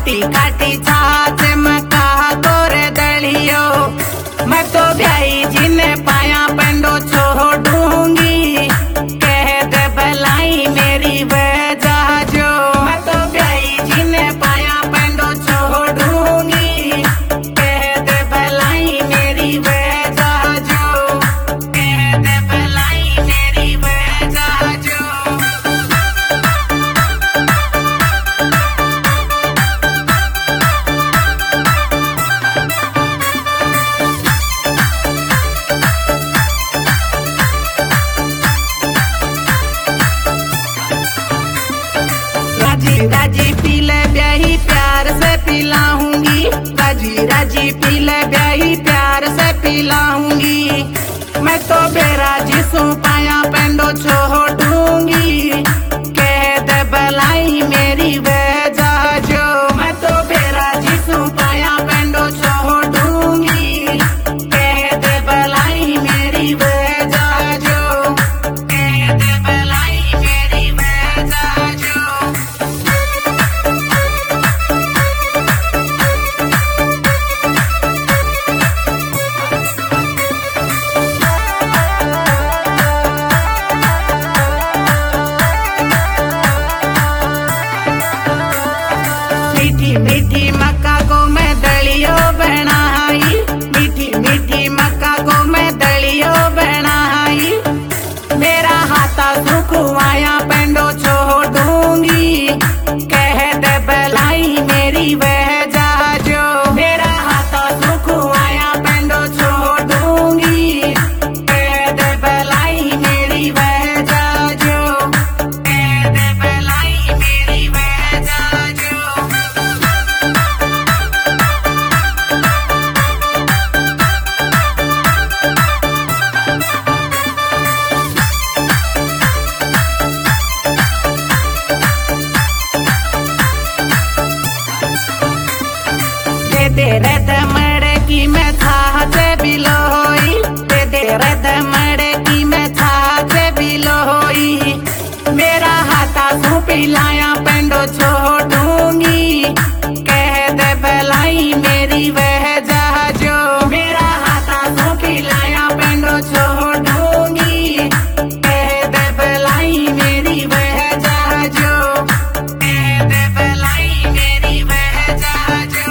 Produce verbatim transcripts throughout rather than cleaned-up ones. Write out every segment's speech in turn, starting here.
काटी काटी छाछ में कहा तोरे दलियो, मैं तो ब्याई जिन्हें पाया पेंडो छोड़ूंगी, कह दे भलाई मेरी वजह जो। मैं तो ब्याई जिन्हें पाया पेंडो छोड़ूंगी, कह दे भलाई मेरी वजह जो, कह दे भलाई मेरी वजह जो। राजी राजी पीले ब्याही प्यार से पिलाऊंगी, राजी राजी पीले ब्याही प्यार से पिलाऊंगी, मैं तो बेराजी सू पाया पेंडो छोड़ूंगी, कह दे भलाई मेरी वजह जो। मैं तो बेराजी सू पाया पेंडो छोड़ूंगी, कह दे भलाई मेरी वजह जो, कह दे भलाई मेरी वजह जो। मीठी मीठी मक्का को मैं दलियो बनाई, मीठी मीठी मक्का को मैं दलियो बनाई, मेरा हाथा सुखवाया पेंडो छोड़ूंगी, कह दे भलाई मेरी वजह जो। मेरा हाथा सुखवाया पेंडो छोड़ूंगी, कह दे भलाई मेरी वजह जो, कह दे भलाई मेरी वजह जो। दे रद मड़े की मैं छाछ बिलोई, दे रद मड़े की मैं छाछ बिलोई, मेरा हाथा सू पिलाया पेंडो छोड़ूंगी, कह दे भलाई मेरी वजह जो। मेरा हाथा सू पिलाया पेंडो छोड़ूंगी, कह दे भलाई मेरी वजह जो, कह दे भलाई मेरी वजह जो।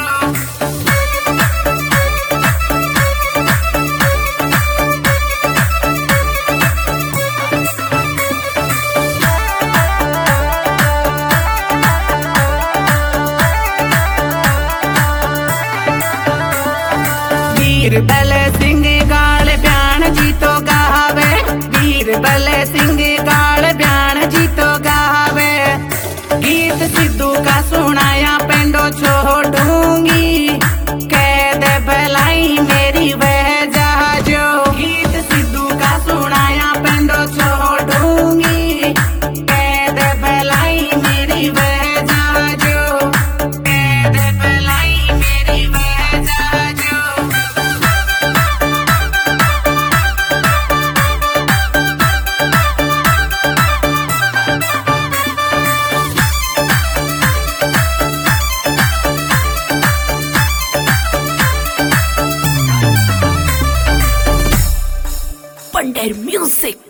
बीरबल सिंह गाल ब्यान जी तो गावे, बीरबल सिंह गाल ब्यान जी तो गावे, गीत सिद्धू का सुनाया पेंडो छोड़ूंगी, कह दे भलाई मेरी वजह जो। गीत सिद्धू का सुनाया पेंडो छोड़ूंगी, कह दे भलाई मेरी वजह जो, कह दे भलाई मेरी वजह जो। Pandar Music.